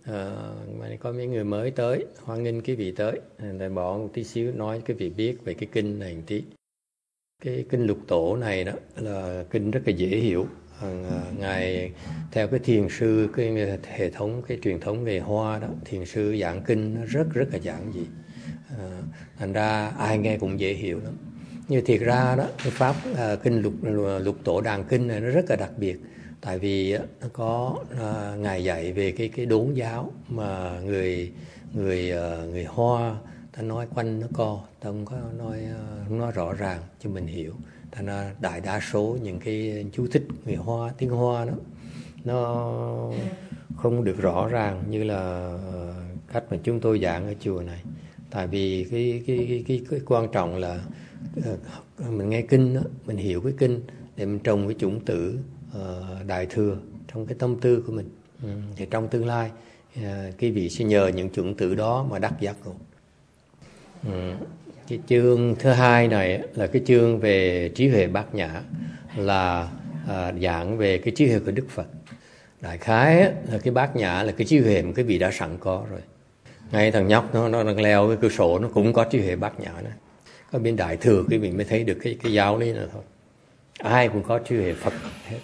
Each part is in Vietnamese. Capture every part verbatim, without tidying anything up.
À, mà có mấy người mới tới, hoan nghênh quý vị tới. Để bỏ một tí xíu nói quý vị biết về cái kinh này một tí. Cái kinh Lục Tổ này đó là kinh rất là dễ hiểu. À, ngài theo cái thiền sư, cái hệ thống, cái truyền thống về Hoa đó, thiền sư giảng kinh nó rất rất là giản dị. À, thành ra ai nghe cũng dễ hiểu lắm. Như thiệt ra đó, cái pháp à, kinh lục, lục Tổ Đàn Kinh này nó rất là đặc biệt. Tại vì nó có à, ngài dạy về cái cái đốn giáo mà người người uh, người Hoa ta nói quanh nó co, ta không có nói không nói rõ ràng cho mình hiểu. Thành ra đại đa số những cái chú thích người Hoa, tiếng Hoa đó nó không được rõ ràng như là cách mà chúng tôi giảng ở chùa này. Tại vì cái cái cái cái, cái quan trọng là uh, mình nghe kinh đó, mình hiểu cái kinh để mình trồng cái chủng tử uh, đại thừa trong cái tâm tư của mình. Ừ. Thì trong tương lai uh, quý vị sẽ nhờ những chủng tử đó mà đắc giác ngộ. Ừ. Cái chương thứ hai này là cái chương về trí huệ bát nhã, là uh, giảng về cái trí huệ của Đức Phật. Đại khái là cái bát nhã là cái trí huệ mà cái vị đã sẵn có rồi. Ngay thằng nhóc nó nó đang leo cái cửa sổ nó cũng có trí huệ bát nhã đó. Có bên đại thừa quý vị mới thấy được cái cái giáo lý này thôi. Ai cũng có trí huệ Phật hết.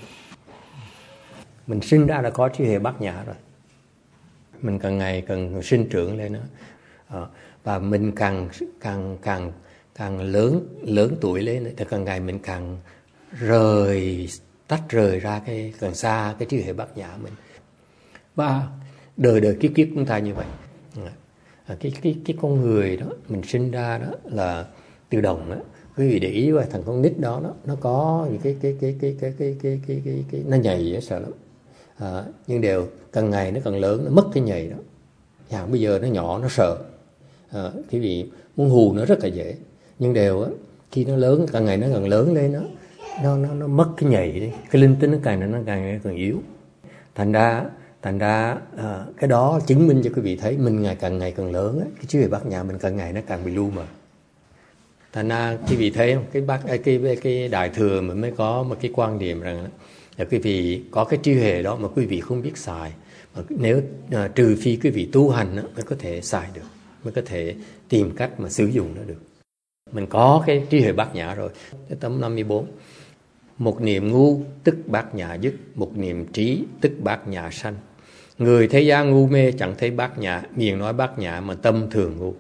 Mình sinh ra đã có trí huệ bát nhã rồi. Mình càng ngày càng sinh trưởng lên nữa. À, và mình càng càng càng càng lớn lớn tuổi lên thì càng ngày mình càng rời tách rời ra cái càng xa cái trí huệ bát nhã mình. Và đời đời kiếp kiếp chúng ta như vậy. À, cái cái cái con người đó mình sinh ra đó là tự động đó. Quý vị để ý vào thằng con nít đó, đó nó có những cái cái cái cái cái cái cái cái cái, cái nó nhầy nó sợ lắm. À, nhưng đều càng ngày nó càng lớn nó mất cái nhầy đó. Nhà bây giờ nó nhỏ nó sợ. À, quý vị muốn hù nó rất là dễ, nhưng đều á khi nó lớn càng ngày nó càng lớn lên đó, nó nó nó mất cái nhầy đi, cái linh tính nó càng nó càng ngày càng yếu. Thành ra thành ra à, cái đó chứng minh cho quý vị thấy mình ngày càng ngày càng lớn á, cái trí huệ bát nhã mình càng ngày nó càng bị lu mờ. Thành ra quý vị thấy không, cái bác cái cái, cái đại thừa mình mới có một cái quan điểm rằng là quý vị có cái trí huệ đó mà quý vị không biết xài, mà nếu à, trừ phi quý vị tu hành đó, mới có thể xài được, mới có thể tìm cách mà sử dụng nó được. Mình có cái trí huệ bát nhã rồi. Cái tấm năm mươi bốn. Một niệm ngu tức bát nhã dứt, một niệm trí tức bát nhã sanh. Người thế gian ngu mê chẳng thấy bát nhã, miệng nói bát nhã mà tâm thường ngu.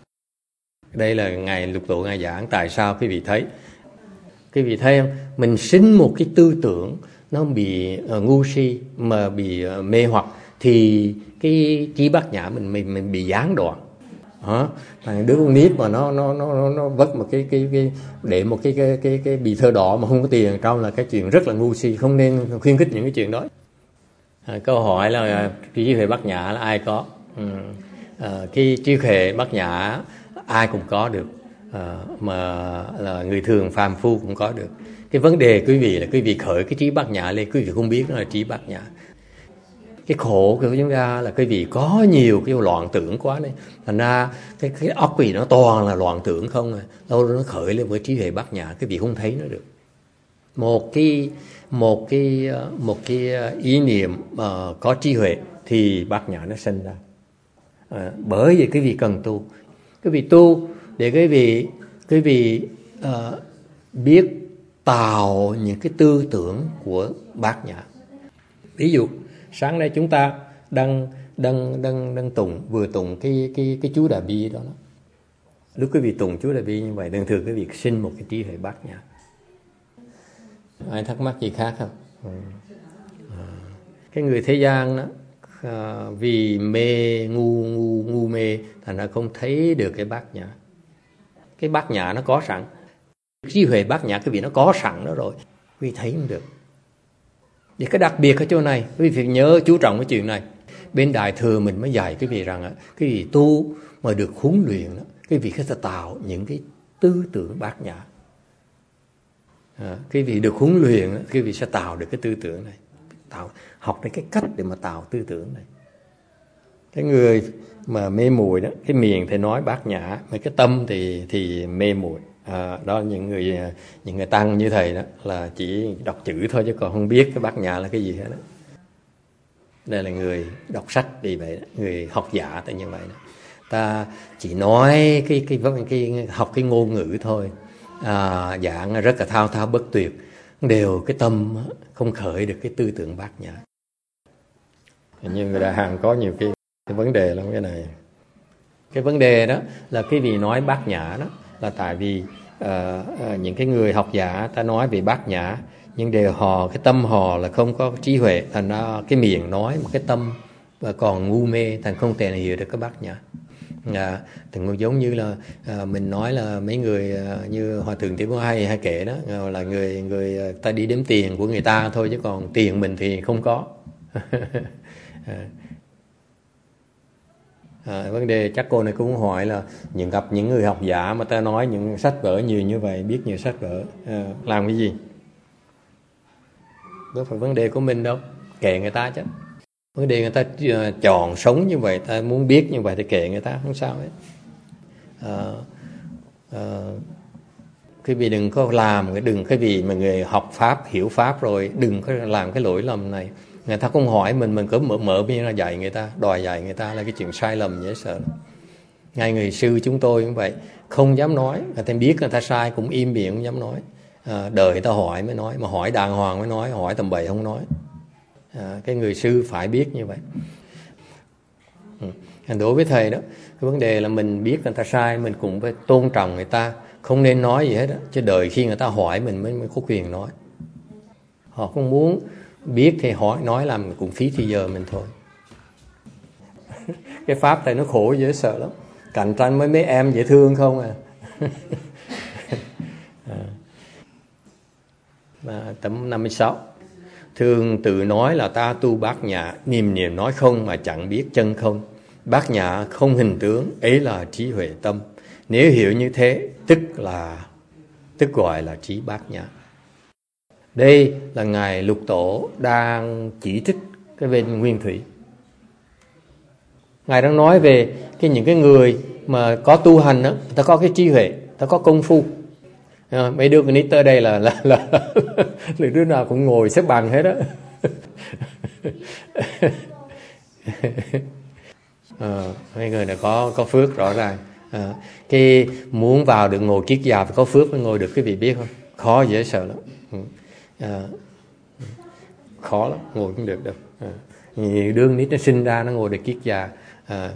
Đây là ngài Lục Tổ ngài giảng tại sao quý vị thấy. Quý vị thấy không? Mình sinh một cái tư tưởng nó bị uh, ngu si mà bị uh, mê hoặc thì cái trí bát nhã mình mình mình bị gián đoạn. Hả? Thằng đứa con nít mà nó nó nó nó vất một cái cái cái để một cái cái cái cái bì thơ đỏ mà không có tiền trong là cái chuyện rất là ngu si, không nên khuyến khích những cái chuyện đó. À, câu hỏi là trí huệ bát nhã là ai có? Ừ. À, cái trí huệ bát nhã ai cũng có được, à, mà là người thường phàm phu cũng có được. Cái vấn đề quý vị là quý vị khởi cái trí bát nhã lên, quý vị không biết nó là trí bát nhã. Cái khổ của chúng ta là quý vị có nhiều cái loạn tưởng quá đấy, thành ra cái cái óc quý vị nó toàn là loạn tưởng không à. Lâu nó khởi lên với trí huệ bát nhã, quý vị không thấy nó được. Một cái một cái một cái ý niệm uh, có trí huệ thì bát nhã nó sinh ra. À, bởi vì quý vị cần tu, quý vị tu để quý vị quý vị uh, biết tạo những cái tư tưởng của bát nhã. Ví dụ sáng nay chúng ta đang đang đang đang tụng vừa tụng cái cái cái chú Đại Bi đó, đó. Lúc quý vị tụng chú Đại Bi như vậy, thường thường quý vị sinh một cái trí huệ bát nhã. Ai thắc mắc gì khác không? Ừ. À. Cái người thế gian đó à, vì mê ngu ngu ngu mê thành ra không thấy được cái bát nhã. Cái bát nhã nó có sẵn, trí huệ bát nhã quý vị nó có sẵn đó rồi, quý vị thấy không được. Thì cái đặc biệt ở chỗ này, quý vị phải nhớ chú trọng cái chuyện này. Bên Đại Thừa mình mới dạy quý vị rằng cái vị tu mà được huấn luyện đó, quý vị sẽ tạo những cái tư tưởng bát nhã. À, quý vị được huấn luyện, quý vị sẽ tạo được cái tư tưởng này, tạo học đến cái cách để mà tạo tư tưởng này. Cái người mà mê muội đó, cái miệng thì nói bát nhã, mà cái tâm thì thì mê muội. À, đó những người những người tăng như thầy đó là chỉ đọc chữ thôi chứ còn không biết cái bát nhã là cái gì hết đó. Đây là người đọc sách vì vậy đó. Người học giả ta như vậy đó. Ta chỉ nói cái cái, cái, cái học cái ngôn ngữ thôi, à, giảng rất là thao thao bất tuyệt, đều cái tâm không khởi được cái tư tưởng bát nhã. Nhưng người Đại Hàn có nhiều cái, cái vấn đề lắm cái này. Cái vấn đề đó là cái vì nói bát nhã đó là tại vì uh, uh, những cái người học giả ta nói về bát nhã, nhưng đều họ cái tâm họ là không có trí huệ, thành ra cái miệng nói mà cái tâm và còn ngu mê, thành không thể hiểu được cái bát nhã. À, thì giống như là à, mình nói là mấy người à, như Hòa Thượng Tiểu Có hay hay kể đó, à, là người người ta đi đếm tiền của người ta thôi, chứ còn tiền mình thì không có. à. À, vấn đề chắc cô này cũng hỏi là những gặp những người học giả mà ta nói những sách vở nhiều như vậy, biết nhiều sách vở, à, làm cái gì? Đâu phải vấn đề của mình đâu, kệ người ta chứ. Vấn đề người ta chọn sống như vậy, ta muốn biết như vậy thì kệ người ta, không sao hết. À, à, cái vì đừng có làm, đừng cái vì mà người học Pháp, hiểu Pháp rồi, đừng có làm cái lỗi lầm này. Người ta không hỏi mình, mình cứ mở mở miệng ra dạy người ta, đòi dạy người ta là cái chuyện sai lầm dễ sợ. Ngay người sư chúng tôi cũng vậy, không dám nói, người ta biết người ta sai cũng im miệng không dám nói. À, đợi người ta hỏi mới nói, mà hỏi đàng hoàng mới nói, hỏi tầm bậy không nói. À, cái người sư phải biết như vậy. Ừ. Đối với thầy đó, cái vấn đề là mình biết người ta sai, mình cũng phải tôn trọng người ta, không nên nói gì hết đó, chứ đợi khi người ta hỏi mình mới, mới có quyền nói. Họ không muốn biết thì hỏi nói làm cũng phí thì giờ mình thôi. Cái Pháp này nó khổ dễ sợ lắm, cạnh tranh với mấy em dễ thương không à. À, tấm năm mươi sáu. Thường tự nói là ta tu bát nhã, niệm niệm nói không mà chẳng biết chân không. Bát nhã không hình tướng, ấy là trí huệ tâm. Nếu hiểu như thế, tức là tức gọi là trí bát nhã. Đây là Ngài Lục Tổ đang chỉ trích cái bên nguyên thủy. Ngài đang nói về cái những cái người mà có tu hành đó, ta có cái trí huệ, ta có công phu. À, mấy đứa con nít tới đây là là, là, là, là đứa nào cũng ngồi xếp bằng hết đó. À, mấy người này có có phước rõ ràng. À, cái muốn vào được ngồi kiết già phải có phước mới ngồi được, cái vị biết không? Khó dễ sợ lắm. À, khó lắm, ngồi cũng được đâu. À, nhiều đứa con nít nó sinh ra nó ngồi được kiết già. À,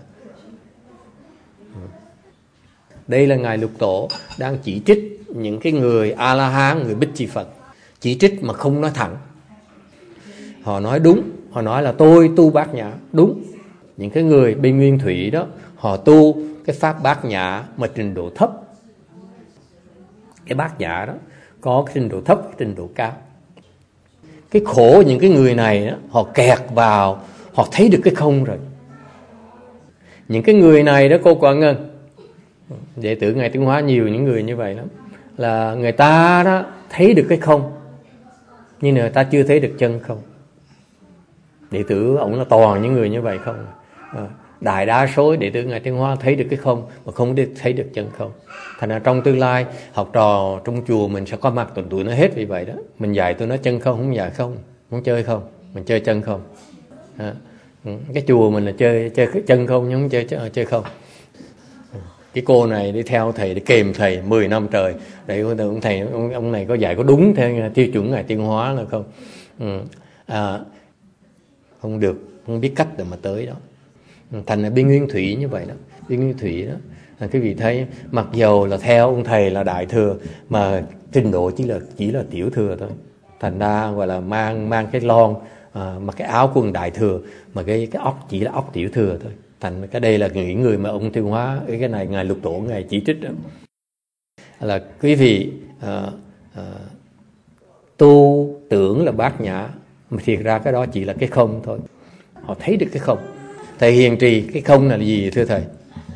đây là Ngài Lục Tổ đang chỉ trích những cái người A-la-hán, người Bích Chi Phật. Chỉ trích mà không nói thẳng. Họ nói đúng, họ nói là tôi tu bát nhã, đúng. Những cái người bên nguyên thủy đó, họ tu cái pháp bát nhã mà trình độ thấp. Cái bát nhã đó có cái trình độ thấp, cái trình độ cao. Cái khổ những cái người này đó, họ kẹt vào, họ thấy được cái không rồi. Những cái người này đó cô Quảng Ngân, đệ tử Ngài Tiến Hóa nhiều những người như vậy lắm, là người ta đó thấy được cái không, nhưng người ta chưa thấy được chân không. Đệ tử ổng là toàn những người như vậy không. À, đại đa số đệ tử Ngài Tiến Hóa thấy được cái không mà không thấy được chân không. Thành ra trong tương lai học trò trong chùa mình sẽ có mặt tuần tụi nó hết vì vậy đó. Mình dạy tôi nói chân không, không dạy không, muốn chơi không, mình chơi chân không. À, cái chùa mình là chơi chơi chân không, nhưng không chơi chơi không. Cái cô này đi theo thầy, đi kèm thầy mười năm trời. Để ông thầy ông, ông này có dạy có đúng theo tiêu chuẩn Ngài Tiến Hóa là không? Ừ. À, không được, không biết cách để mà tới đó. Thành là bên nguyên thủy như vậy đó. Bên nguyên thủy đó là cái vị thấy mặc dầu là theo ông thầy là đại thừa mà trình độ chỉ là chỉ là tiểu thừa thôi. Thành ra gọi là mang mang cái lon, à, mặc cái áo quần đại thừa mà cái cái óc chỉ là óc tiểu thừa thôi. Thành cái đây là những người mà ông Tiến Hóa cái này Ngài Lục Tổ Ngài chỉ trích đó. Là quý vị à, à, tu tưởng là bát nhã mà thiệt ra cái đó chỉ là cái không thôi. Họ thấy được cái không. Thầy hiền trì cái không là gì thưa thầy?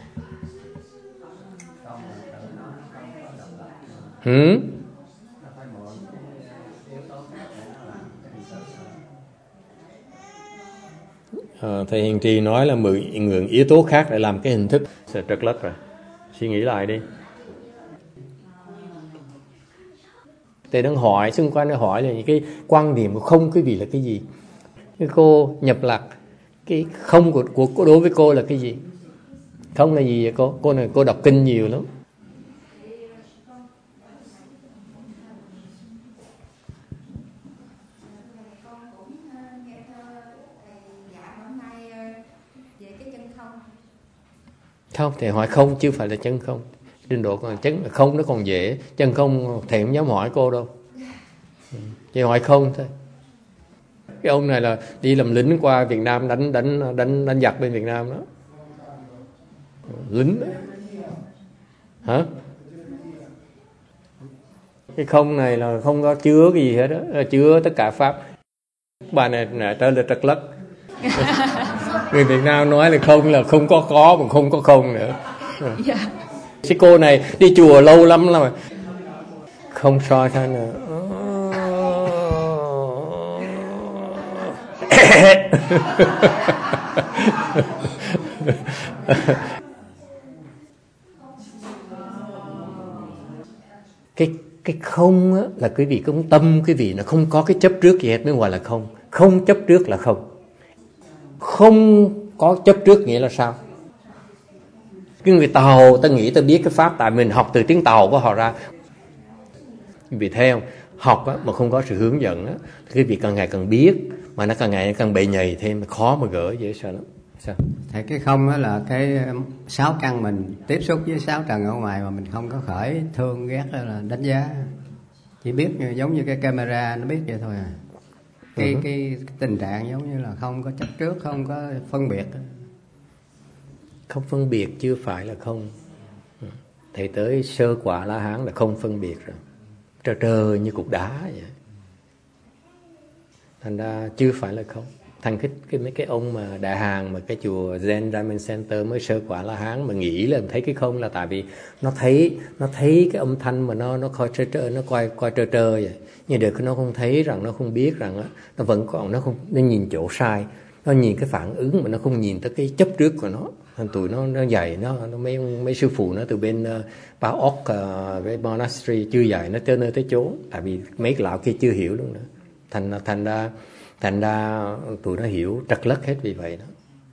Hử? À, thầy hiền trì nói là mười ngưỡng yếu tố khác để làm cái hình thức. Sẽ trật lất rồi. Suy nghĩ lại đi. Thầy đang hỏi xung quanh, hỏi là những cái quan điểm của không quý vị là cái gì? Cái cô nhập lạc Cái không của, của, của đối với cô là cái gì? Không là gì vậy cô? Cô này cô đọc kinh nhiều lắm. Không, thầy hỏi không chứ phải là chân không. Trình độ còn chân không nó còn dễ, chân không thầy không dám hỏi cô đâu. Chỉ hỏi không thôi. Cái ông này là đi làm lính qua Việt Nam đánh đánh đánh đánh giặc bên Việt Nam đó. Lính đó. Hả? Cái không này là không có chứa cái gì hết đó, là chứa tất cả pháp. Bà này này tới là trật lất. Người Việt Nam nói là không là không có có mà không có không nữa. Yeah. Cái cô này đi chùa lâu lắm là không soi sao nữa. cái cái không á, là quý vị cũng tâm quý vị nó không có cái chấp trước gì hết mới gọi là không. Không chấp trước là không. Không có chấp trước nghĩa là sao? Cái người Tàu ta nghĩ ta biết cái pháp, tại mình học từ tiếng Tàu của họ ra. Vì thấy không? Học á, mà không có sự hướng dẫn á, thì quý vị càng ngày càng biết, mà nó càng ngày càng bệ nhầy thêm, khó mà gỡ, dễ sợ lắm. Sao? Thầy, cái không đó là cái sáu căn mình tiếp xúc với sáu trần ở ngoài mà mình không có khởi thương ghét là đánh giá, chỉ biết giống như cái camera nó biết vậy thôi à. Cái, uh-huh. cái, cái tình trạng giống như là không có chấp trước, không có phân biệt. Không phân biệt chưa phải là không. Thầy tới sơ quả La Hán là không phân biệt rồi, trơ trơ như cục đá vậy. Thành ra chưa phải là không. Thành cái, cái mấy cái ông mà Đại Hàn mà cái chùa Zen Diamond Center mới sơ quả La Hán mà nghĩ là thấy cái không là tại vì nó thấy nó thấy cái âm thanh mà nó nó coi trơ trơ, nó coi coi trơ trơ vậy. Nhưng được nó không thấy rằng, nó không biết rằng á, nó vẫn còn, nó không, nó nhìn chỗ sai, nó nhìn cái phản ứng mà nó không nhìn tới cái chấp trước của nó. Thành tụi nó nó dạy nó, nó mấy mấy sư phụ nó từ bên uh, Ba Ốc uh, cái monastery chưa dạy nó tới nơi tới chỗ, tại vì mấy cái lão kia chưa hiểu luôn nữa. Thành thành ra thành ra tụi nó hiểu trật lất hết vì vậy đó.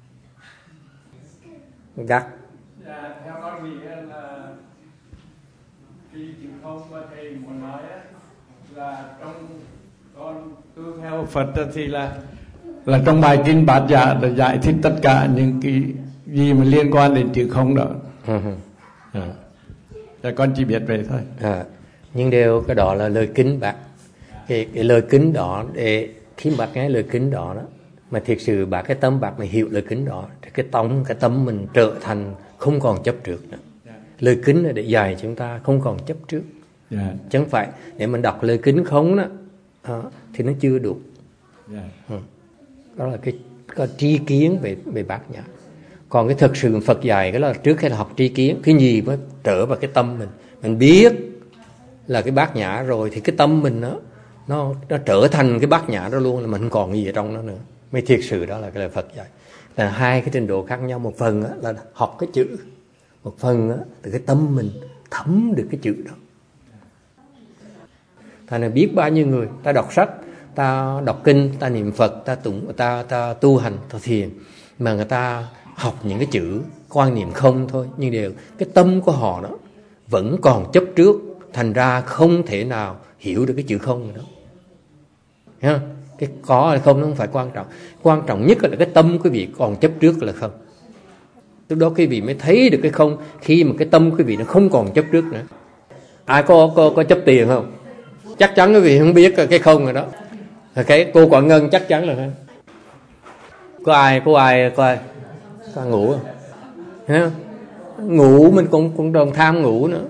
Gắt. Dạ, theo con nghĩ là cái chữ không mà thầy muốn nói á, là trong con tu theo Phật thì là là trong bài kinh Bát Nhã đã giải thích tất cả những cái gì mà liên quan đến chữ không đó. À. Dạ, con chỉ biết về thôi. À, nhưng điều cái đó là lời kính bác. Cái, cái lời kính đó, để khi bác nghe lời kính đó đó, mà thiệt sự bác cái tâm bác mà hiểu lời kính đó, thì cái tâm cái tâm mình trở thành không còn chấp trước nữa. Yeah. Lời kính là để dạy chúng ta không còn chấp trước. Yeah. Chứ không phải để mình đọc lời kính không đó, đó thì nó chưa đủ. Yeah. Ừ. Đó là cái, cái tri kiến về về Bát Nhã. Còn cái thực sự Phật dạy cái là trước khi là học tri kiến, cái gì mới trở vào cái tâm mình, mình biết là cái Bát Nhã rồi thì cái tâm mình nó nó nó trở thành cái Bát Nhã đó luôn, là mình không còn gì ở trong nó nữa. Mới thiệt sự đó là cái lời Phật dạy. Là hai cái trình độ khác nhau, một phần á, là học cái chữ, một phần á, từ cái tâm mình thấm được cái chữ đó. Thành là biết bao nhiêu người ta đọc sách, ta đọc kinh, ta niệm Phật, ta tụng, ta ta tu hành, ta thiền, mà người ta học những cái chữ quan niệm không thôi, nhưng đều cái tâm của họ đó vẫn còn chấp trước, thành ra không thể nào hiểu được cái chữ không nữa đó. Thấy không? Cái có hay không nó không phải quan trọng, quan trọng nhất là cái tâm quý vị còn chấp trước là không. Lúc đó quý vị mới thấy được cái không, khi mà cái tâm quý vị nó không còn chấp trước nữa. Ai có có có chấp tiền không? Chắc chắn quý vị không biết cái không rồi đó. Cái cô Quảng Ngân chắc chắn là không. Có ai có ai có ai có ai ngủ không? Thấy không? Ngủ mình cũng cũng đồng tham ngủ nữa.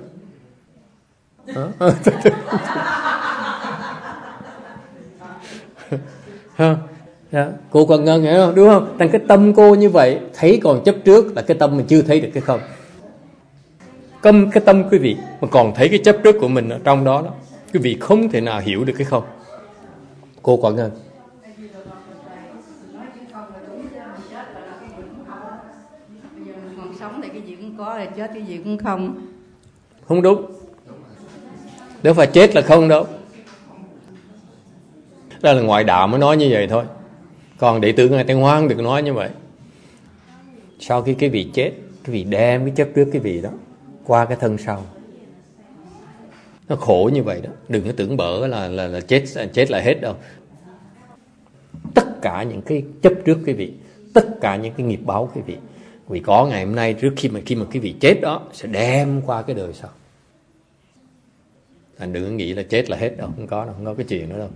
Ha, dạ. Cô Quảng Ngân hiểu không? Đúng không? Thành cái tâm cô như vậy, thấy còn chấp trước là cái tâm mình chưa thấy được cái không. Cầm cái tâm quý vị mà còn thấy cái chấp trước của mình ở trong đó đó, quý vị không thể nào hiểu được cái không. Cô Quảng Ngân. Còn sống thì cái gì cũng có, rồi chết cái gì cũng không. Không đúng. Đâu phải chết là không đâu. Đó là ngoại đạo mới nói như vậy thôi. Còn đệ tử Ngài Tây Hoan được nói như vậy. Sau khi cái vị chết, cái vị đem cái chấp trước cái vị đó qua cái thân sau. Nó khổ như vậy đó. Đừng có tưởng bở là, là, là chết chết là hết đâu. Tất cả những cái chấp trước cái vị, tất cả những cái nghiệp báo cái vị, vì có ngày hôm nay, trước khi mà khi mà cái vị chết đó sẽ đem qua cái đời sau. Anh đừng có nghĩ là chết là hết đâu, không có đâu, không có cái chuyện đó đâu.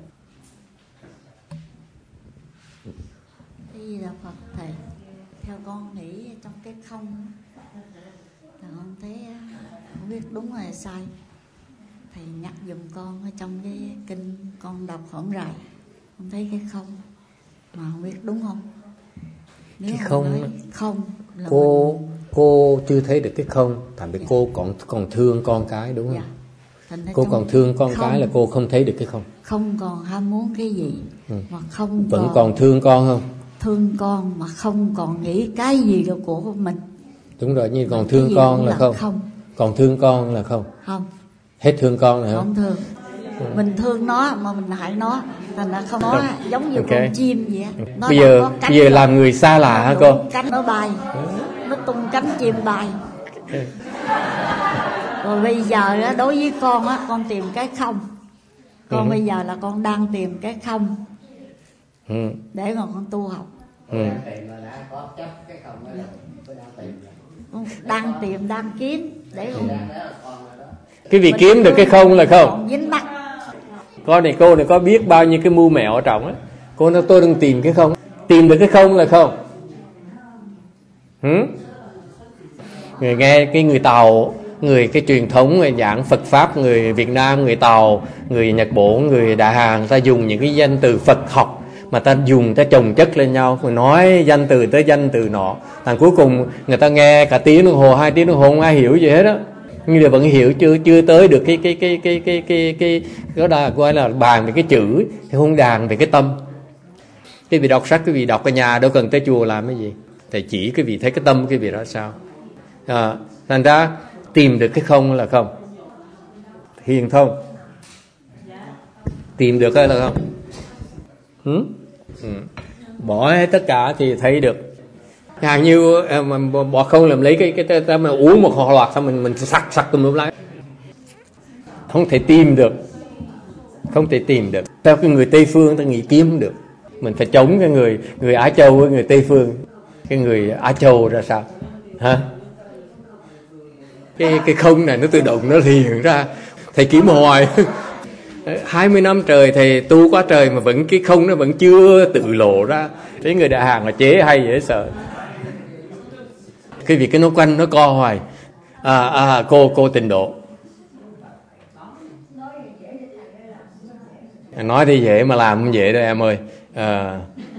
Đây là Phật thầy, theo con nghĩ trong cái không là con thấy không biết đúng hay sai. Thầy nhắc giùm con ở trong cái kinh con đọc hổn rày, con thấy cái không mà không biết đúng không. Nếu Cái không, nói không là cô mình... cô chưa thấy được cái không, thành ra dạ. cô còn còn thương con cái đúng không? Dạ. Cô còn thương con không, cái là cô không thấy được cái không. Không còn ham muốn cái gì, ừ. mà không vẫn còn, còn thương con không? Thương con mà không còn nghĩ cái gì đâu của mình. Đúng rồi, nhưng còn thương con là, là không. không. Còn thương con là không. Không. Hết thương con là không? Không thương. Ừ. Mình thương nó mà mình hại nó, thành ra không nó giống như okay. con chim vậy. Nó bây giờ bây giờ làm người xa lạ hả con? Cánh nó bay, nó tung cánh chim bay. Rồi bây giờ đó, đối với con á, con tìm cái không. Con ừ. bây giờ là con đang tìm cái không ừ. để mà con tu học. Ừ. Đang tìm, đang kiếm để con... Cái vị kiếm được cái không là không. Dính mắc. Con này cô này có biết bao nhiêu cái mưu mẹo ở trong á. Cô nói tôi đang tìm cái không. Tìm được cái không là không. Ừ? Người nghe cái người Tàu, người cái truyền thống người giảng Phật Pháp, người Việt Nam, người Tàu, người Nhật Bản, người Đại Hàn, ta dùng những cái danh từ Phật học mà ta dùng, ta chồng chất lên nhau, rồi nói danh từ tới danh từ nọ. Thành cuối cùng người ta nghe cả tiếng đồng hồ, hai tiếng đồng hồ không ai hiểu gì hết á. Nhưng mà vẫn hiểu chưa chưa tới được cái cái cái cái cái cái cái đó là gọi là bàn về cái chữ, cái không đàn về cái tâm. Cái vị đọc sách, cái vị đọc ở nhà đâu cần tới chùa làm cái gì. Thầy chỉ cái vị thấy cái tâm cái vị đó sao. À, thành ra tìm được cái không là không. Hiền thông. Tìm được hay là không? Ừ? Ừ. Bỏ hết tất cả thì thấy được. Hàng như mà bỏ không làm lấy cái cái ta mà uống một họ loạt xong mình mình sặc sặc tùm lum lá. Không thể tìm được. Không thể tìm được. Theo cái người Tây phương ta nghĩ kiếm không được. Mình phải chống cái người người Á Châu với người Tây phương. Cái người Á Châu ra sao? Hả? Cái cái không này nó tự động nó liền ra. Thầy kiếm hoài. hai mươi năm trời thầy tu quá trời mà vẫn cái không nó vẫn chưa tự lộ ra. Cái người Đại Hàn là chế hay dễ sợ. Cái việc cái nó quanh nó co hoài. À, à cô cô Tịnh Độ. Nói thì dễ mà làm không dễ đâu em ơi. À.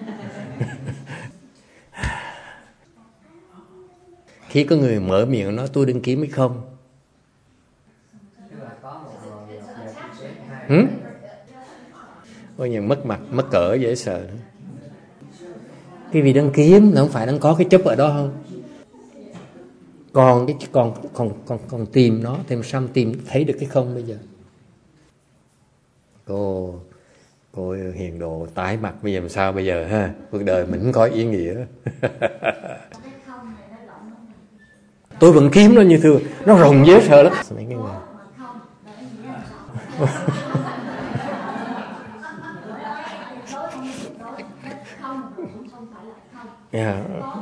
Khi có người mở miệng nói tôi đừng kiếm hay không. Hử? Ôi nhưng mất mặt, mất cỡ dễ sợ nữa. Cái vì đang kiếm là không phải đang có cái chấp ở đó không? Còn cái còn còn còn còn tìm nó, thêm xăm tìm thấy được cái không bây giờ. Cô cô Hiền Độ tái mặt bây giờ làm sao bây giờ ha? Cuộc đời mình không có ý nghĩa. Tôi vẫn kiếm nó như thường, nó rồng dễ sợ lắm. Mấy cái người. Yeah.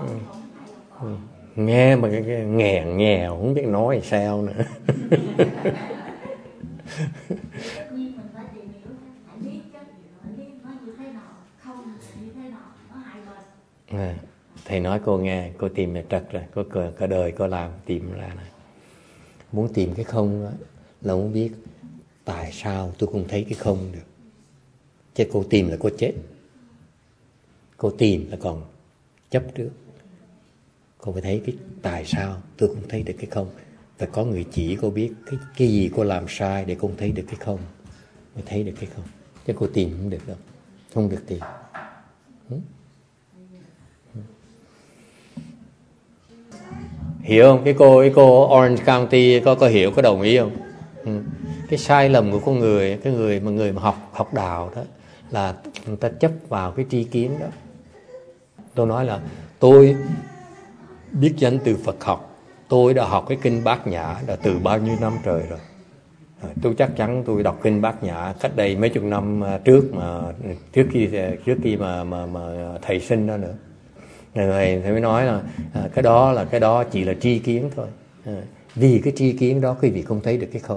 Nghe mà nghèo nghèo không biết nói sao nữa. À, thầy nói cô nghe, cô tìm là trật rồi, cô cả đời cô làm tìm ra này. Muốn tìm cái không đó, là muốn biết tại sao tôi không thấy cái không được. Chứ cô tìm là cô chết. Cô tìm là còn chấp trước. Cô phải thấy cái tại sao tôi không thấy được cái không. Phải có người chỉ cô biết cái, cái gì cô làm sai để cô thấy được cái không. Mới thấy được cái không. Chứ cô tìm không được đâu. Không được tìm. Ừ? Hiểu không? Cái cô, cái cô Orange County có, có hiểu, có đồng ý không? Ừ. Cái sai lầm của con người, cái người mà người mà học học đạo đó là người ta chấp vào cái tri kiến đó. Tôi nói là tôi biết danh từ Phật học, tôi đã học cái kinh Bát Nhã đã từ bao nhiêu năm trời rồi. Tôi chắc chắn tôi đọc kinh Bát Nhã cách đây mấy chục năm trước mà trước khi trước khi mà mà, mà thầy sinh ra nữa. Thầy, thầy mới nói là à, cái đó là cái đó chỉ là tri kiến thôi. À, vì cái tri kiến đó quý vị không thấy được cái không.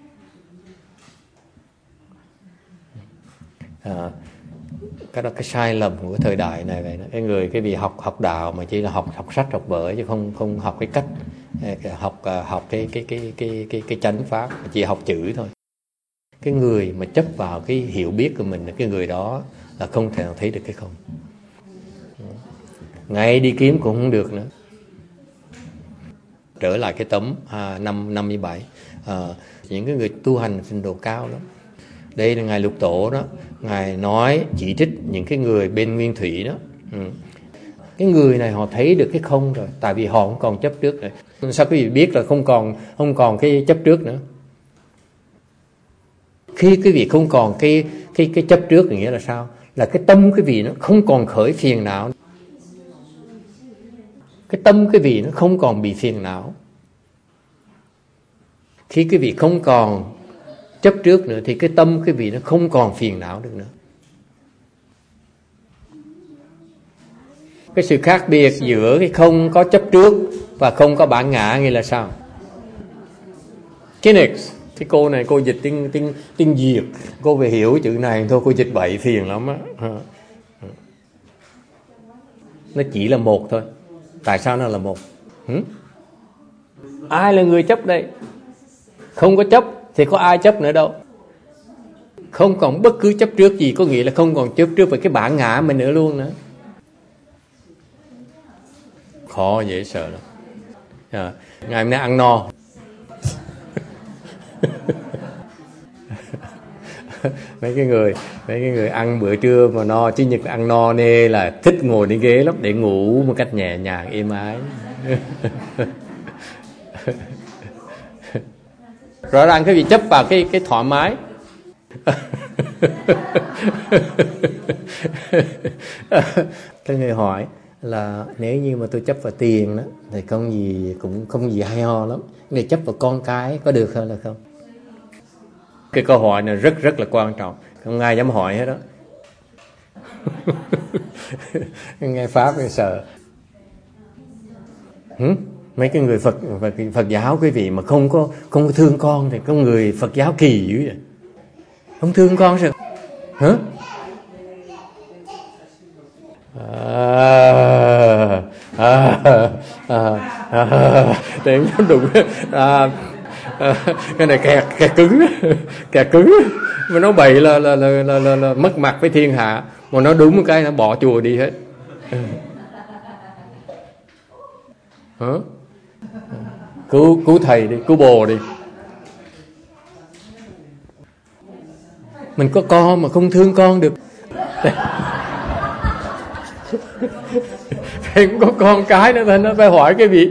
À, cái đó cái sai lầm của cái thời đại này vậy đó. Cái người cái vị học học đạo mà chỉ là học học sách học vở chứ không không học cái cách học học cái cái cái cái cái cái chánh pháp, chỉ học chữ thôi. Cái người mà chấp vào cái hiểu biết của mình, cái người đó là không thể nào thấy được cái không. Ngay đi kiếm cũng không được nữa. Trở lại cái tấm à, năm năm mươi bảy, à, những cái người tu hành trình độ cao lắm. Đây là ngài Lục Tổ đó, ngài nói chỉ trích những cái người bên Nguyên Thủy đó. Ừ. Cái người này họ thấy được cái không rồi, tại vì họ không còn chấp trước nữa. Sao quý vị biết là không còn không còn cái chấp trước nữa? Khi quý vị không còn cái cái cái chấp trước nghĩa là sao? Là cái tâm quý vị nó không còn khởi phiền não. Cái tâm quý vị nó không còn bị phiền não. Khi quý vị không còn chấp trước nữa thì cái tâm quý vị nó không còn phiền não được nữa. Cái sự khác biệt giữa cái không có chấp trước và không có bản ngã nghĩa là sao? Kinetics. Cái cô này cô dịch tiếng tiếng tiếng Việt, cô phải hiểu chữ này thôi, cô dịch bậy phiền lắm á. Nó chỉ là một thôi. Tại sao nó là một? Hử? Ai là người chấp đây? Không có chấp thì có ai chấp nữa đâu. Không còn bất cứ chấp trước gì có nghĩa là không còn chấp trước về cái bản ngã mình nữa luôn nữa. Khó dễ sợ lắm. À, ngày hôm nay ăn no. mấy cái người mấy cái người ăn bữa trưa mà no, chứ nhật ăn no nê là thích ngồi trên ghế lắm để ngủ một cách nhẹ nhàng êm ái. Rõ ràng cái vị chấp vào cái cái thoải mái. Cái người hỏi là nếu như mà tôi chấp vào tiền đó thì không gì cũng không gì hay ho lắm. Người chấp vào con cái có được hơn là không? Cái câu hỏi này rất rất là quan trọng, không ai dám hỏi hết đó. Nghe pháp thì sợ. Hử? Mấy cái người Phật, Phật Phật giáo quý vị mà không có không có thương con thì có người Phật giáo kỳ dữ vậy. Không thương con sao? Hả? À, à, à, à, để đụng à, à, cái này kẹt kẹt cứng, kẹt cứng mà nó bậy là là, là, là, là, là mất mặt với thiên hạ, mà nó đúng một cái nó bỏ chùa đi hết. Hả? Cứu cứu thầy đi, cứu bồ đi. Mình có con mà không thương con được. Thầy cũng có con cái nữa nên nó phải hỏi cái vị.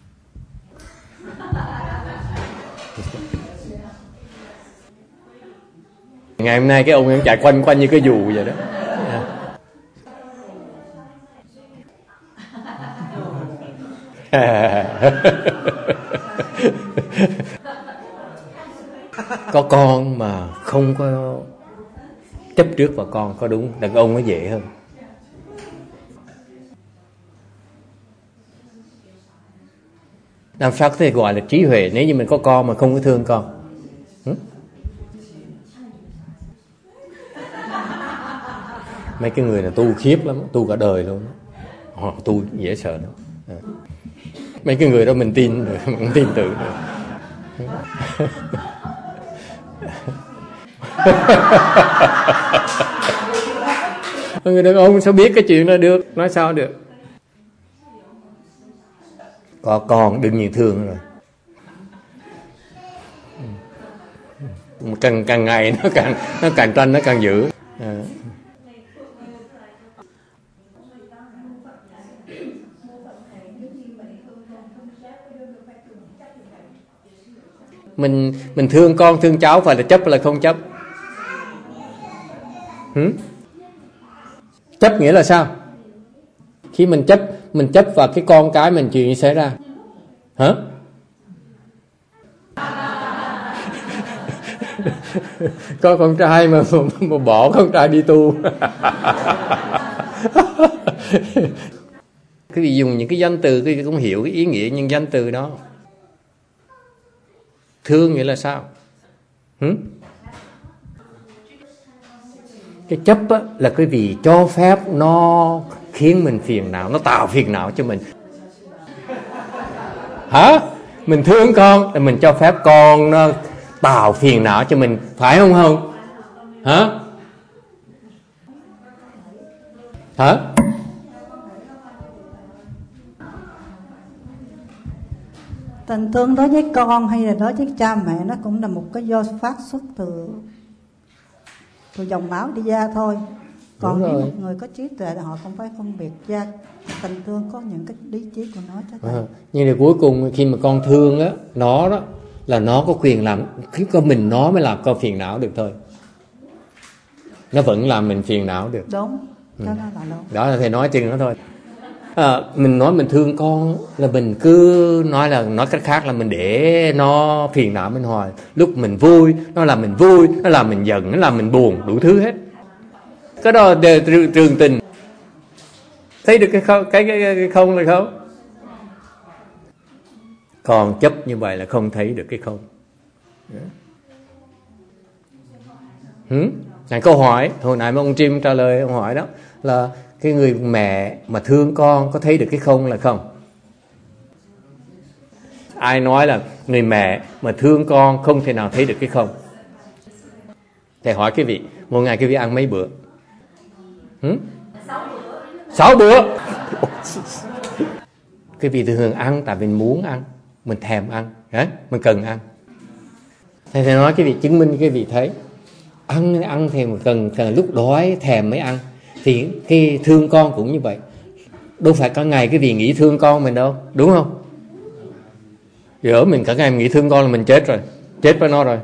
Ngày hôm nay cái ông em chạy quanh quanh như cái dù vậy đó. Có con mà không có chấp trước vào con có đúng, đàn ông nó dễ hơn. Làm sao có thể gọi là trí huệ nếu như mình có con mà không có thương con? Hử? Mấy cái người là tu khiếp lắm, tu cả đời luôn. Họ tu dễ sợ lắm. À. Mấy cái người đó mình tin rồi, mình tin tưởng rồi. Người đàn ông sao biết cái chuyện đó được, nói sao được? Có con đừng nhìn thương rồi. Càng càng ngày nó càng nó càng tranh nó càng dữ. À. Mình mình thương con thương cháu phải là chấp hay là không chấp? Hử? Chấp nghĩa là sao? Khi mình chấp mình chấp vào cái con cái mình, chuyện gì xảy ra? Hả? Có con trai mà, mà, mà bỏ con trai đi tu. Quý vị dùng những cái danh từ, quý vị cũng hiểu cái ý nghĩa những danh từ đó. Thương nghĩa là sao? Hử? Cái chấp á, là quý vị cho phép nó khiến mình phiền não, nó tạo phiền não cho mình. Hả? Mình thương con thì mình cho phép con nó tạo phiền não cho mình, phải không không? Hả? Hả? Tình thương đối với con hay là đối với cha mẹ nó cũng là một cái do phát xuất từ từ dòng máu đi ra thôi. Còn nếu một người có trí tuệ thì họ không phải phân biệt ra tình thương có những cái lý trí của nó chứ. À, nhưng mà cuối cùng khi mà con thương á, nó đó là nó có quyền làm, khi có mình nó mới làm con phiền não được thôi. Nó vẫn làm mình phiền não được. Đúng, ừ. Đó là đúng. Đó là thầy nói chừng đó thôi. À, mình nói mình thương con là mình cứ nói là nói cách khác là mình để nó phiền não mình hoài. Lúc mình vui nó làm mình vui, nó làm mình giận, nó làm mình buồn, đủ thứ hết. Cái đó đều trường tình. Thấy được cái không, cái, cái, cái, cái không là không? Còn chấp như vậy là không thấy được cái không. Hử? Này câu hỏi hồi nãy mà ông Jim trả lời ông hỏi đó là cái người mẹ mà thương con có thấy được cái không là không? Ai nói là người mẹ mà thương con không thể nào thấy được cái không? Thầy hỏi quý vị, một ngày quý vị ăn mấy bữa? Hử? Sáu bữa. Quý vị thường ăn tại mình muốn ăn, mình thèm ăn, hả? Mình cần ăn. Thầy thầy nói quý vị chứng minh quý vị thấy ăn ăn thì mình cần, cần lúc đói thèm mới ăn. Thì khi thương con cũng như vậy. Đâu phải cả ngày cái vì nghĩ thương con mình đâu, đúng không? Giờ mình cả ngày mình nghĩ thương con là mình chết rồi, chết với nó rồi.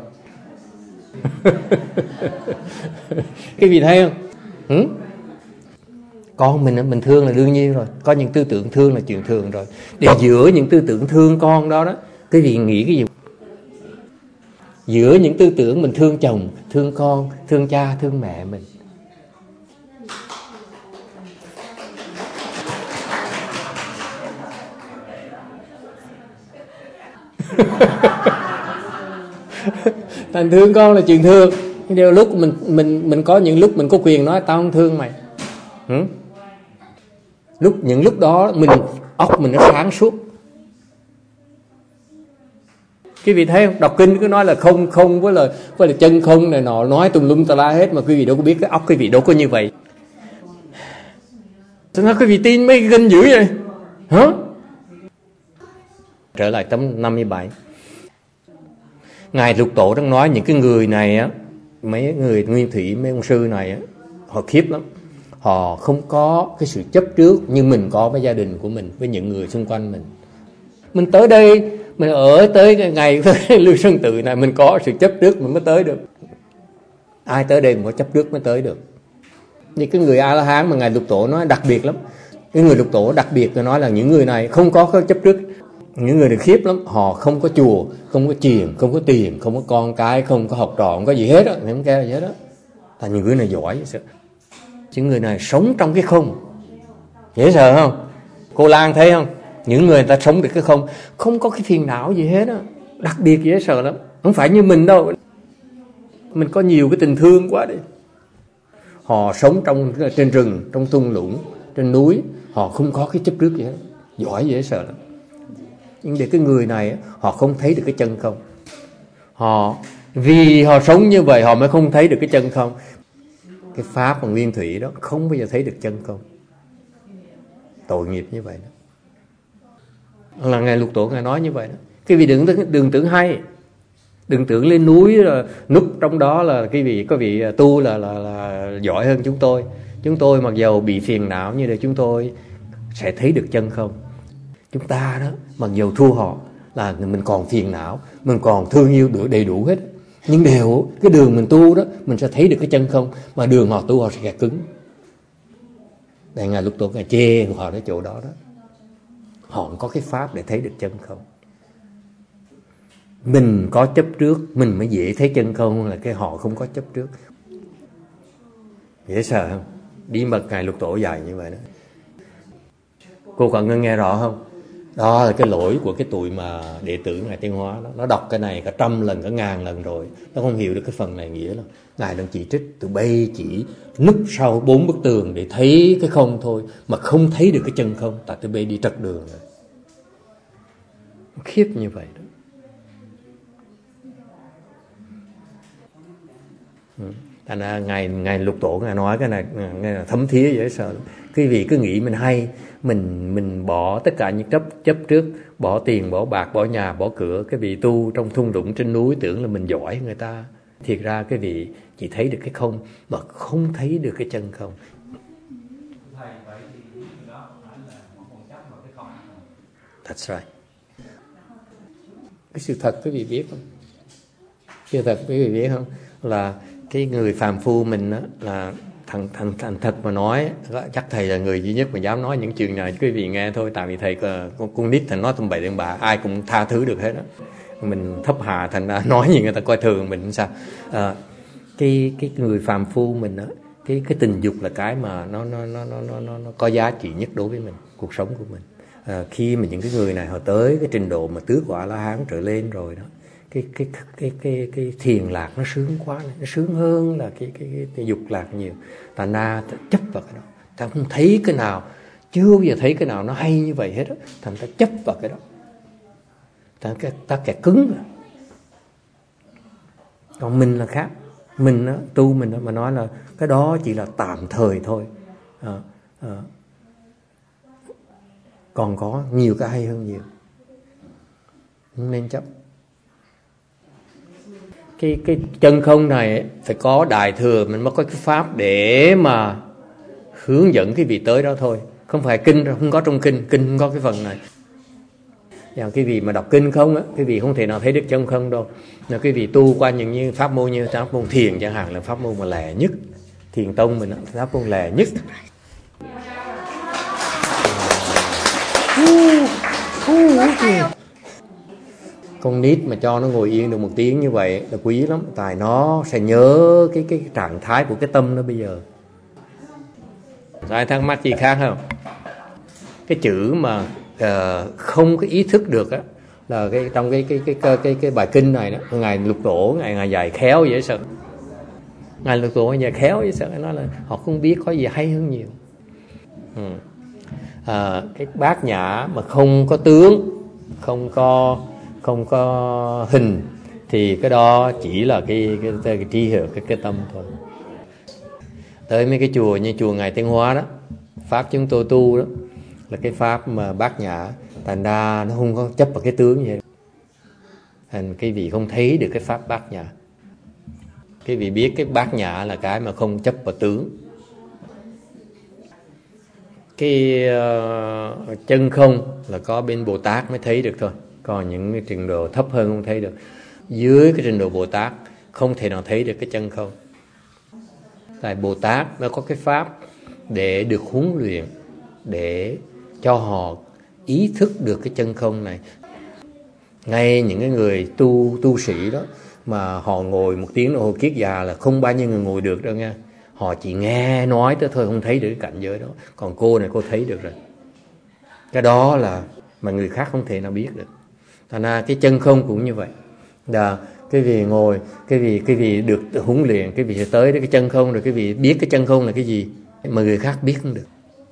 Cái gì thấy không? Hử? Con mình mình thương là đương nhiên rồi. Có những tư tưởng thương là chuyện thường rồi. Để giữa những tư tưởng thương con đó đó, cái gì nghĩ cái gì? Giữa những tư tưởng mình thương chồng, thương con, thương cha, thương mẹ mình, thành thương con là chuyện thương. Nhưng điều lúc mình mình mình có những lúc mình có quyền nói tao không thương mày. Hử? Lúc những lúc đó mình óc mình nó sáng suốt. Quý vị thấy không? Đọc kinh cứ nói là không không với là với là chân không này nọ, nói tùm lum tà la hết mà quý vị đâu có biết cái óc quý vị đâu có như vậy. Sao nói quý vị tin mấy cái kinh dữ vậy? Hả? Trở lại tấm năm mươi bảy. Ngài Lục Tổ đang nói những cái người này á, mấy người nguyên thủy, mấy ông sư này á, họ khiếp lắm. Họ không có cái sự chấp trước như mình có với gia đình của mình, với những người xung quanh mình. Mình tới đây, mình ở tới cái ngày Lưu Sơn Tự này, mình có sự chấp trước mình mới tới được. Ai tới đây mà có chấp trước mới tới được. Như cái người A-la-hán mà Ngài Lục Tổ nói đặc biệt lắm. Cái người Lục Tổ đặc biệt nói là những người này không có chấp trước. Những người này khiếp lắm. Họ không có chùa, không có chiền, không có tiền, không có con cái, không có học trò, không có gì hết á, không có gì hết á. Là những người này giỏi vậy. Những người này sống trong cái không. Dễ sợ không? Cô Lan thấy không? Những người ta sống được cái không, không có cái phiền não gì hết á. Đặc biệt dễ sợ lắm. Không phải như mình đâu. Mình có nhiều cái tình thương quá đi. Họ sống trong trên rừng, trong thung lũng, trên núi, họ không có cái chấp trước gì hết. Giỏi dễ sợ lắm. Nhưng để cái người này họ không thấy được cái chân không. Họ vì họ sống như vậy họ mới không thấy được cái chân không. Cái pháp mà nguyên thủy đó không bao giờ thấy được chân không. Tội nghiệp như vậy đó. Là Ngài Lục Tổ Ngài nói như vậy đó. Cái vị đừng, đừng tưởng hay, đừng tưởng lên núi là núp trong đó là cái vị có vị tu là, là, là giỏi hơn chúng tôi. Chúng tôi mặc dầu bị phiền não như thế chúng tôi sẽ thấy được chân không. Chúng ta đó mặc dầu thua họ là mình còn phiền não, mình còn thương yêu được đầy đủ hết. Nhưng đều cái đường mình tu đó mình sẽ thấy được cái chân không. Mà đường họ tu họ sẽ cứng. Đại Ngài Lục Tổ Ngài chê họ ở chỗ đó đó. Họ không có cái pháp để thấy được chân không. Mình có chấp trước, mình mới dễ thấy chân không, là cái họ không có chấp trước. Dễ sợ không? Bí mật Ngài Lục Tổ dạy như vậy đó. Cô còn ngân nghe rõ không? Đó là cái lỗi của cái tụi mà đệ tử Ngài Tiên Hóa đó. Nó đọc cái này cả trăm lần, cả ngàn lần rồi, nó không hiểu được cái phần này nghĩa lắm. Ngài đang chỉ trích tụi bay chỉ núp sau bốn bức tường để thấy cái không thôi, mà không thấy được cái chân không. Tại tụi bay đi trật đường rồi. Khiếp như vậy đó. Ừ. Thành ra Ngài, Ngài Lục Tổ Ngài nói cái này, Ngài là thấm thía dễ sợ. Quý vị cứ nghĩ mình hay, mình mình bỏ tất cả những chấp chấp trước, bỏ tiền, bỏ bạc, bỏ nhà, bỏ cửa. Cái vị tu trong thung lũng trên núi tưởng là mình giỏi người ta. Thiệt ra cái vị chỉ thấy được cái không, mà không thấy được cái chân không. That's right. Cái sự thật quý vị biết không? Sự thật quý vị biết không? Là cái người phàm phu mình á, là thằng thằng thành thật mà nói, chắc thầy là người duy nhất mà dám nói những chuyện này quý vị nghe thôi. Tại vì thầy con, con nít thầy nói tầm bậy tầm bạ, ai cũng tha thứ được hết á. Mình thấp hạ thành ra nói gì người ta coi thường mình sao? À, cái cái người phàm phu mình á, cái cái tình dục là cái mà nó nó nó nó nó nó có giá trị nhất đối với mình, cuộc sống của mình. À, khi mà những cái người này họ tới cái trình độ mà tứ quả La Hán trở lên rồi đó, cái cái cái cái cái thiền lạc nó sướng quá này, nó sướng hơn là cái cái, cái, cái dục lạc nhiều. Ta na ta chấp vào cái đó, ta không thấy cái nào, chưa bao giờ thấy cái nào nó hay như vậy hết á, thành ta chấp vào cái đó, ta ta kẹt cứng rồi. Còn mình là khác, mình á, tu mình á, mà nói là cái đó chỉ là tạm thời thôi. À, à, còn có nhiều cái hay hơn nhiều, không nên chấp. Cái, cái chân không này phải có Đại Thừa mình mới có cái pháp để mà hướng dẫn cái vị tới đó thôi. Không phải kinh, không có trong kinh, kinh không có cái phần này. Và cái vị mà đọc kinh không á, cái vị không thể nào thấy được chân không đâu. Là cái vị tu qua những như pháp môn như pháp môn thiền chẳng hạn, là pháp môn mà lẻ nhất. Thiền tông mình á, pháp môn lẻ nhất. Con nít mà cho nó ngồi yên được một tiếng như vậy là quý lắm. Tại nó sẽ nhớ cái cái trạng thái của cái tâm nó bây giờ. Ai thắc mắc gì khác không? Cái chữ mà uh, không có ý thức được á, là cái trong cái cái cái cái cái, cái bài kinh này đó, Ngài Lục Tổ ngài ngài dạy khéo dễ sợ. Ngài Lục Tổ dạy khéo dễ sợ, nói là họ không biết có gì hay hơn nhiều. Ừ. À, cái bát nhã mà không có tướng, không có không có hình, thì cái đó chỉ là cái cái, cái, cái tri hiểu, cái cái tâm thôi. Tới mấy cái chùa như chùa Ngài Tiên Hóa đó, pháp chúng tôi tu đó là cái pháp mà bát nhã, thành ra nó không có chấp vào cái tướng vậy. Thành cái vị không thấy được cái pháp bát nhã. Cái vị biết cái bát nhã là cái mà không chấp vào tướng. Cái uh, chân không là có bên Bồ Tát mới thấy được thôi. Còn những cái trình độ thấp hơn không thấy được. Dưới cái trình độ Bồ Tát không thể nào thấy được cái chân không. Tại Bồ Tát nó có cái pháp để được huấn luyện, để cho họ ý thức được cái chân không này. Ngay những cái người tu tu sĩ đó mà họ ngồi một tiếng đồng hồ kiết già là không bao nhiêu người ngồi được đâu nha. Họ chỉ nghe nói tới thôi, không thấy được cái cảnh giới đó. Còn cô này cô thấy được rồi. Cái đó là mà người khác không thể nào biết được. Thành ra cái chân không cũng như vậy. Là cái vị ngồi, cái vị cái vị được huấn luyện, cái vị sẽ tới cái chân không, rồi cái vị biết cái chân không là cái gì mà người khác biết không được.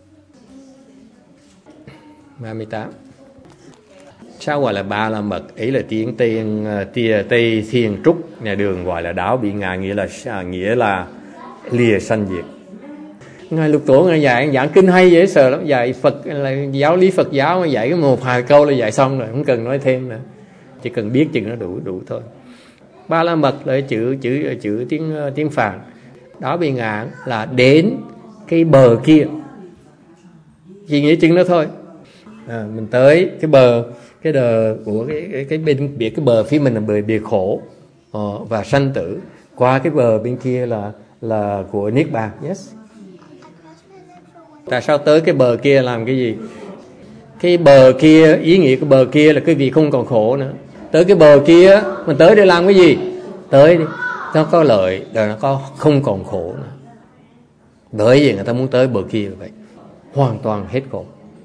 ba mươi tám. Sao gọi là ba la mật? Ấy là tiếng Tây Tây, Tây Thiên Trúc, nhà Đường gọi là đáo bị ngài, nghĩa là nghĩa là lìa sanh diệt. Ngài Lục Tổ ngài dạy giảng kinh hay dễ sợ lắm, dạy Phật là giáo lý Phật giáo, dạy cái một hai câu là dạy xong rồi, không cần nói thêm nữa, chỉ cần biết chừng nó đủ đủ thôi. Ba la mật là chữ chữ chữ tiếng tiếng Phạn, đó bị ngạn là đến cái bờ kia, chỉ nghĩa chừng đó thôi. À, mình tới cái bờ cái đờ của cái cái, cái bên biệt cái bờ phía mình là bờ biệt khổ ờ, và sanh tử, qua cái bờ bên kia là là của niết bàn. Yes. Tại sao tới cái bờ kia làm cái gì? Cái bờ kia, ý nghĩa cái bờ kia là quý vị không còn khổ nữa. Tới cái bờ kia mình tới để làm cái gì? Tới đi, nó có lợi, rồi nó có không còn khổ nữa. Bởi vì người ta muốn tới bờ kia vậy, hoàn toàn hết khổ.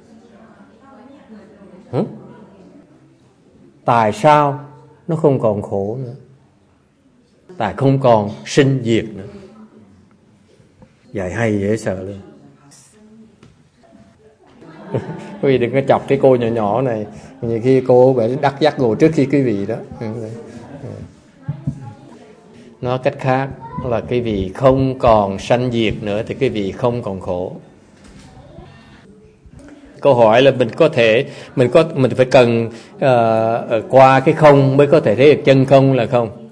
Hả? Tại sao nó không còn khổ nữa? Tại không còn sinh diệt nữa. Dạy hay dễ sợ luôn. Quý vị đừng có chọc cái cô nhỏ nhỏ này. Nhiều khi cô phải đắc giác ngộ trước khi quý vị đó. Nói cách khác là quý vị không còn sanh diệt nữa thì quý vị không còn khổ. Câu hỏi là mình có thể mình có mình phải cần uh, qua cái không mới có thể thấy được chân không là không?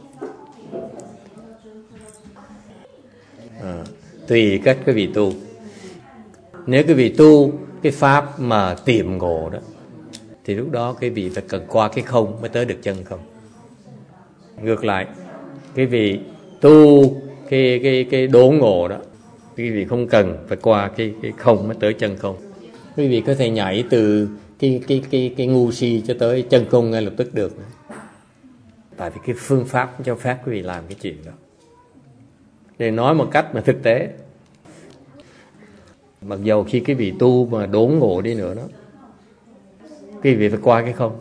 À, tùy cách quý vị tu. Nếu quý vị tu cái pháp mà tiệm ngộ đó thì lúc đó quý vị phải cần qua cái không mới tới được chân không. Ngược lại, quý vị tu cái cái cái đốn ngộ đó, quý vị không cần phải qua cái cái không mới tới chân không. Quý vị có thể nhảy từ cái cái cái cái ngu si cho tới chân không ngay lập tức được. Tại vì cái phương pháp cho phép quý vị làm cái chuyện đó. Để nói một cách mà thực tế, mặc dầu khi quý vị tu mà đốn ngộ đi nữa đó, quý vị phải qua cái không.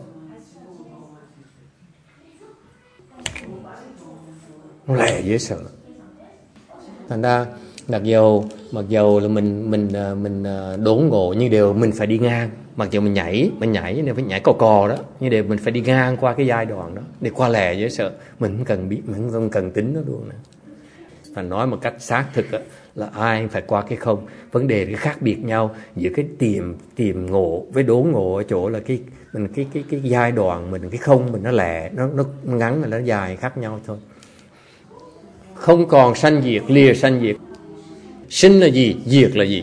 Nó lẻ dễ sợ. Thành ra mặc dầu mặc dầu là mình mình mình đốn ngộ nhưng đều mình phải đi ngang. Mặc dù mình nhảy mình nhảy nên phải nhảy cò cò đó, nhưng đều mình phải đi ngang qua cái giai đoạn đó để qua lẻ dễ sợ. Mình không cần biết, mình không cần tính nó luôn nè. Và nói một cách xác thực đó, là ai phải qua cái không. Vấn đề cái khác biệt nhau giữa cái tìm tìm ngộ với đốn ngộ ở chỗ là cái mình cái cái cái giai đoạn mình cái không mình nó lẻ, nó nó ngắn mà nó dài khác nhau thôi. Không còn sanh diệt, lìa sanh diệt. Sinh là gì? Diệt là gì?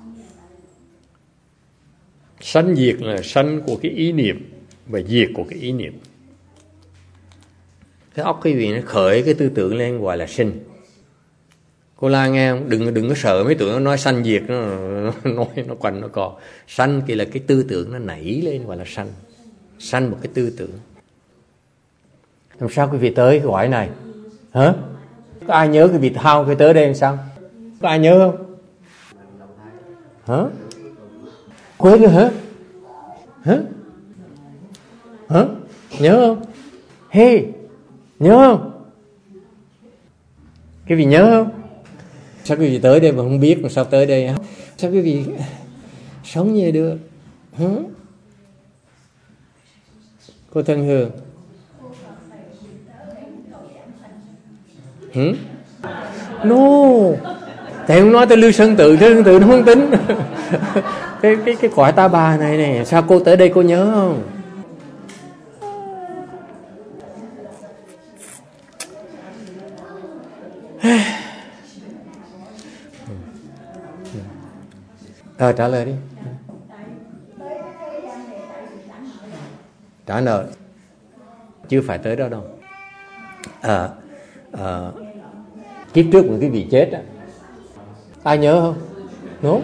Sanh diệt là sanh của cái ý niệm và diệt của cái ý niệm. Cái óc quý vị nó khởi cái tư tưởng lên gọi là sinh. Cô La nghe không? Đừng, đừng có sợ mấy tụi nó nói sanh diệt, nó, nó nói nó quanh nó cò. Sanh kia là cái tư tưởng nó nảy lên gọi là sanh. Sanh một cái tư tưởng. Làm sao quý vị tới cái gọi này? Hả? Có ai nhớ quý vị thao cái tới đây làm sao? Có ai nhớ không? Hả? Quên rồi hả? Hả? Hả? Nhớ không? Hey, nhớ không? Quý vị nhớ không? Sao quý vị tới đây mà không biết mà sao tới đây? Sao quý vị sống như vậy được? Hả? Cô Thân Hương. Hử? No. Thầy không nói tới Lưu Sơn Tự, Lưu Sơn Tự nó không tính. cái cái cái cõi Ta Bà này này, sao cô tới đây cô nhớ không? Ờ, trả lời đi. Trả lời. Chưa phải tới đó đâu. Ờ, à, kiếp trước một cái vị chết á, ai nhớ không? Đúng.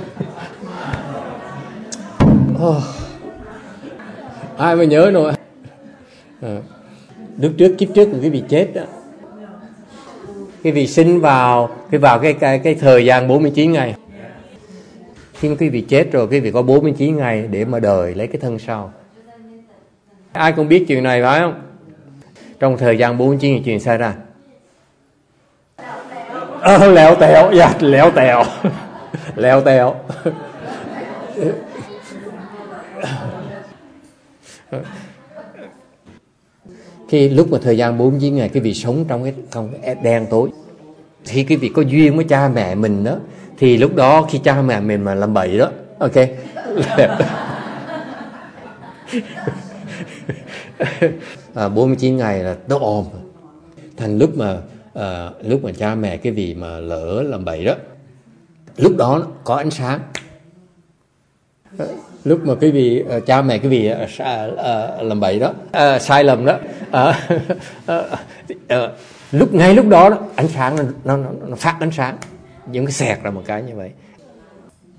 Oh. Ai mà nhớ nổi. À, lúc trước kiếp trước một cái vị chết á, cái vị sinh vào cái vào cái cái cái thời gian bốn mươi chín ngày. Khi cái vị chết rồi, cái vị có bốn mươi chín ngày để mà đời lấy cái thân sau. Ai cũng biết chuyện này phải không? Trong thời gian bốn mươi chín ngày chuyện xảy ra. Ờ, lẹo tẹo, dạ, lẹo tẹo. Lẹo tẹo. Khi lúc mà thời gian bốn mươi chín ngày cái vị sống trong cái, trong cái đen tối, thì cái vị có duyên với cha mẹ mình đó, thì lúc đó khi cha mẹ mình mà làm bậy đó, ok. À, bốn mươi chín ngày là nó ôm. Thành lúc mà à, lúc mà cha mẹ cái vị mà lỡ làm bậy đó, lúc đó có ánh sáng. Lúc mà cái vị uh, cha mẹ cái vị uh, uh, làm bậy đó, uh, sai lầm đó, uh, uh, uh, lúc ngay lúc đó, đó ánh sáng nó, nó, nó phát ánh sáng, những cái xẹt ra một cái như vậy.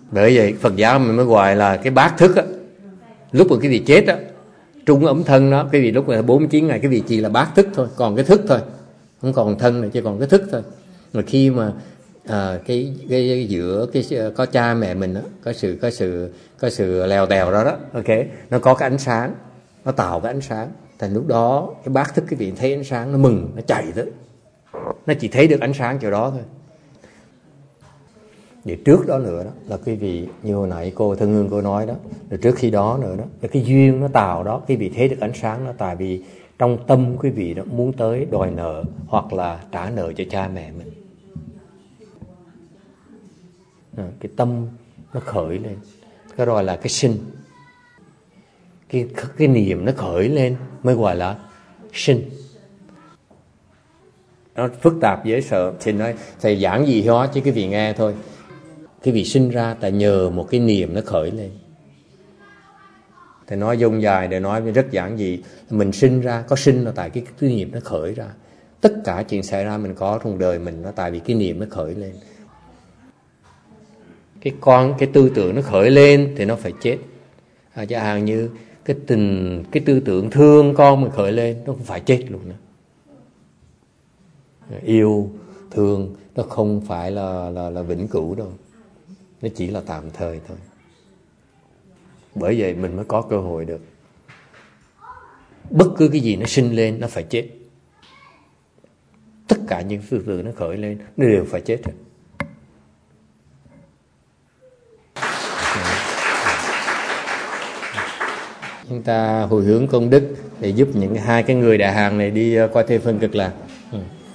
Bởi vậy Phật giáo mình mới gọi là cái bát thức á. Lúc mà cái vị chết á, trung ấm thân đó, cái vị lúc là bốn mươi chín ngày, cái vị chỉ là bát thức thôi, còn cái thức thôi, không còn thân này, chỉ còn cái thức thôi. Mà khi mà à, cái, cái, cái giữa cái có cha mẹ mình đó, có sự có sự có sự lèo tèo đó đó, ok, nó có cái ánh sáng, nó tạo cái ánh sáng. Thành lúc đó cái bát thức, cái vị thấy ánh sáng nó mừng, nó chạy tới, nó chỉ thấy được ánh sáng chỗ đó thôi. Để trước đó nữa đó là cái vị như hồi nãy cô Thân Hương cô nói đó, rồi trước khi đó nữa đó là cái duyên nó tạo đó, cái vị thấy được ánh sáng đó, tại vì trong tâm quý vị đó muốn tới đòi nợ hoặc là trả nợ cho cha mẹ mình. À, cái tâm nó khởi lên, cái rồi là cái sinh, cái cái niệm nó khởi lên mới gọi là sinh. Nó phức tạp dễ sợ thì nói thầy giảng gì đó chứ cái vị nghe thôi. Cái vị sinh ra tại nhờ một cái niệm nó khởi lên. Thầy nói dông dài để nói rất giản dị. Mình sinh ra, có sinh là tại cái, cái niệm nó khởi ra. Tất cả chuyện xảy ra mình có trong đời mình nó tại vì cái niệm nó khởi lên. Cái con, cái tư tưởng nó khởi lên thì nó phải chết. À, chẳng hạn như cái tình, cái tư tưởng thương con mình khởi lên, nó cũng phải chết luôn nữa. Yêu, thương nó không phải là, là, là vĩnh cửu đâu. Nó chỉ là tạm thời thôi. Bởi vậy mình mới có cơ hội được. Bất cứ cái gì nó sinh lên nó phải chết. Tất cả những tư tưởng nó khởi lên nó đều phải chết rồi. Chúng ta hồi hướng công đức để giúp những hai cái người đại hàng này đi qua thế phân cực lạc. Ừ.